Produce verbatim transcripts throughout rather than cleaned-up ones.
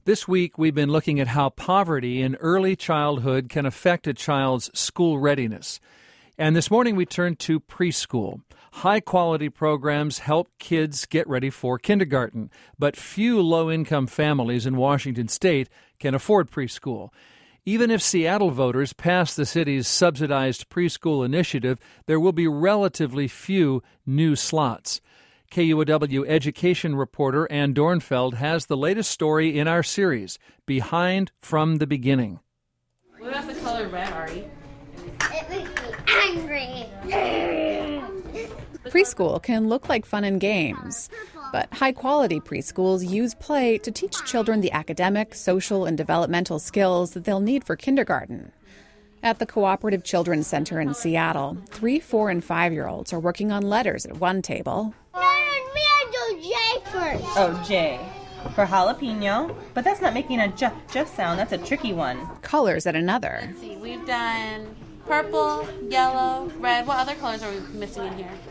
This week, we've been looking at how poverty in early childhood can affect a child's school readiness. And this morning, we turned to preschool. High-quality programs help kids get ready for kindergarten, but few low-income families in Washington state can afford preschool. Even if Seattle voters pass the city's subsidized preschool initiative, there will be relatively few new slots. K U O W education reporter Ann Dornfeld has the latest story in our series, Behind from the Beginning. What about the color red, Ari? It makes me angry. Preschool can look like fun and games, but high-quality preschools use play to teach children the academic, social, and developmental skills that they'll need for kindergarten. At the Cooperative Children's Center in Seattle, three, four, and five-year-olds are working on letters at one table. No, me, I do J first. Oh, J. For jalapeno. But that's not making a j, j sound. That's a tricky one. Colors at another. Let's see, we've done purple, yellow, red. What other colors are we missing in here?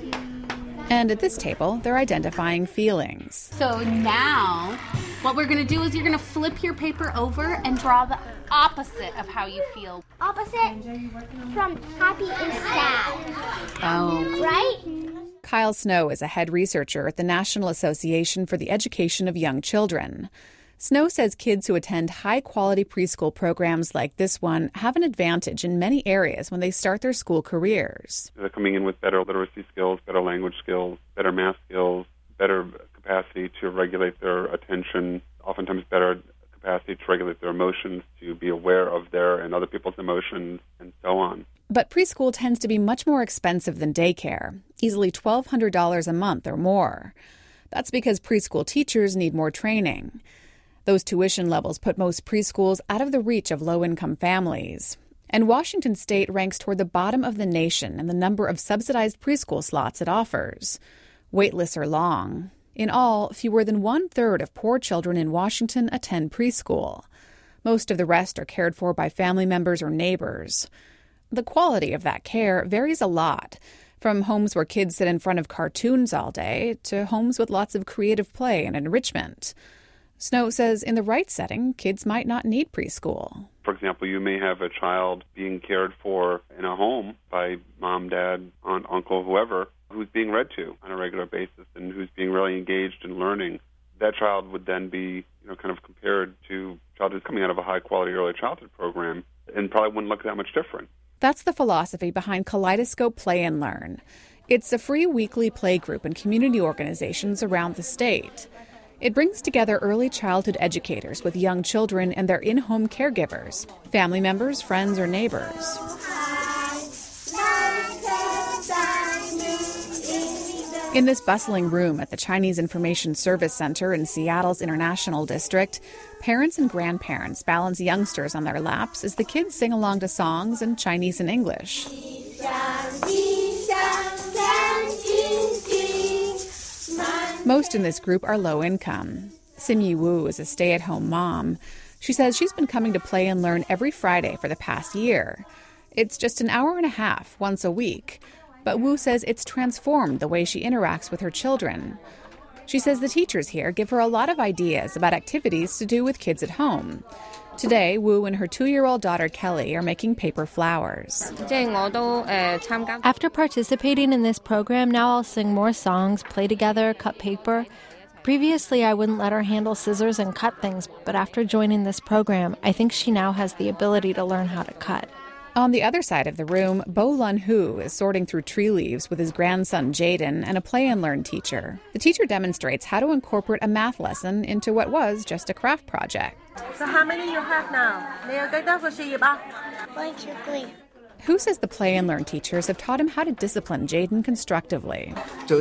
And at this table, they're identifying feelings. So now, what we're going to do is you're going to flip your paper over and draw the opposite of how you feel. Opposite from happy is sad. Oh. Right? Kyle Snow is a head researcher at the National Association for the Education of Young Children. Snow says kids who attend high-quality preschool programs like this one have an advantage in many areas when they start their school careers. They're coming in with better literacy skills, better language skills, better math skills, better capacity to regulate their attention, oftentimes better capacity to regulate their emotions, to be aware of their and other people's emotions, and so on. But preschool tends to be much more expensive than daycare, easily twelve hundred dollars a month or more. That's because preschool teachers need more training. Those tuition levels put most preschools out of the reach of low-income families. And Washington state ranks toward the bottom of the nation in the number of subsidized preschool slots it offers. Wait lists are long. In all, fewer than one-third of poor children in Washington attend preschool. Most of the rest are cared for by family members or neighbors. The quality of that care varies a lot, from homes where kids sit in front of cartoons all day to homes with lots of creative play and enrichment. Snow says in the right setting, kids might not need preschool. For example, you may have a child being cared for in a home by mom, dad, aunt, uncle, whoever, who's being read to on a regular basis and who's being really engaged in learning. That child would then be, you know, kind of compared to a child who's coming out of a high-quality early childhood program and probably wouldn't look that much different. That's the philosophy behind Kaleidoscope Play and Learn. It's a free weekly play group and community organizations around the state. It brings together early childhood educators with young children and their in-home caregivers, family members, friends, or neighbors. In this bustling room at the Chinese Information Service Center in Seattle's International District, parents and grandparents balance youngsters on their laps as the kids sing along to songs in Chinese and English. Most in this group are low income. Sim-Yi Wu is a stay-at-home mom. She says she's been coming to Play and Learn every Friday for the past year. It's just an hour and a half once a week. But Wu says it's transformed the way she interacts with her children. She says the teachers here give her a lot of ideas about activities to do with kids at home. Today, Wu and her two-year-old daughter Kelly are making paper flowers. After participating in this program, now I'll sing more songs, play together, cut paper. Previously, I wouldn't let her handle scissors and cut things, but after joining this program, I think she now has the ability to learn how to cut. On the other side of the room, Bo Lun Hu is sorting through tree leaves with his grandson Jaden and a Play and Learn teacher. The teacher demonstrates how to incorporate a math lesson into what was just a craft project. So how many you have now? One, two, three. Hu says the Play and Learn teachers have taught him how to discipline Jaden constructively.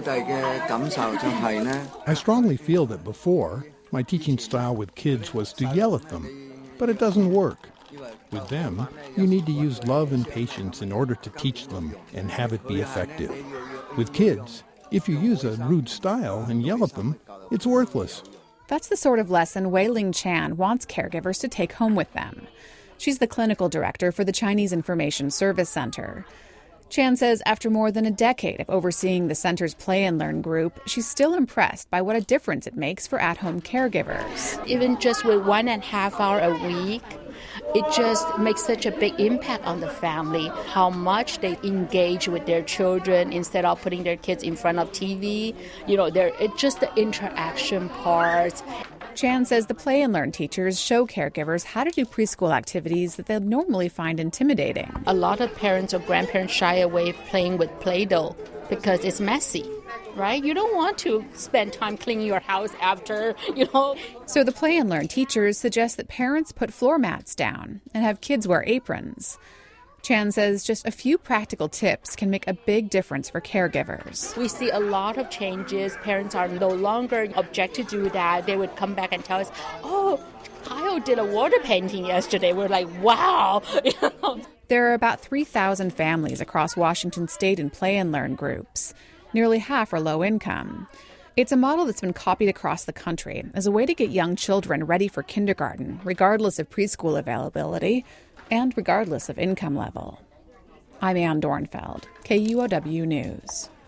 I strongly feel that before, my teaching style with kids was to yell at them, but it doesn't work. With them, you need to use love and patience in order to teach them and have it be effective. With kids, if you use a rude style and yell at them, it's worthless. That's the sort of lesson Wei Ling Chan wants caregivers to take home with them. She's the clinical director for the Chinese Information Service Center. Chan says after more than a decade of overseeing the center's Play and Learn group, she's still impressed by what a difference it makes for at-home caregivers. Even just with one and a half hour a week, it just makes such a big impact on the family, how much they engage with their children instead of putting their kids in front of T V. You know, it's just the interaction part. Chan says the Play and Learn teachers show caregivers how to do preschool activities that they'll normally find intimidating. A lot of parents or grandparents shy away playing with Play-Doh because it's messy, right? You don't want to spend time cleaning your house after, you know. So the Play and Learn teachers suggest that parents put floor mats down and have kids wear aprons. Chan says just a few practical tips can make a big difference for caregivers. We see a lot of changes. Parents are no longer object to do that. They would come back and tell us, oh, Kyle did a water painting yesterday. We're like, wow. You know? There are about three thousand families across Washington state in Play and Learn groups. Nearly half are low income. It's a model that's been copied across the country as a way to get young children ready for kindergarten, regardless of preschool availability and regardless of income level. I'm Ann Dornfeld, K U O W News.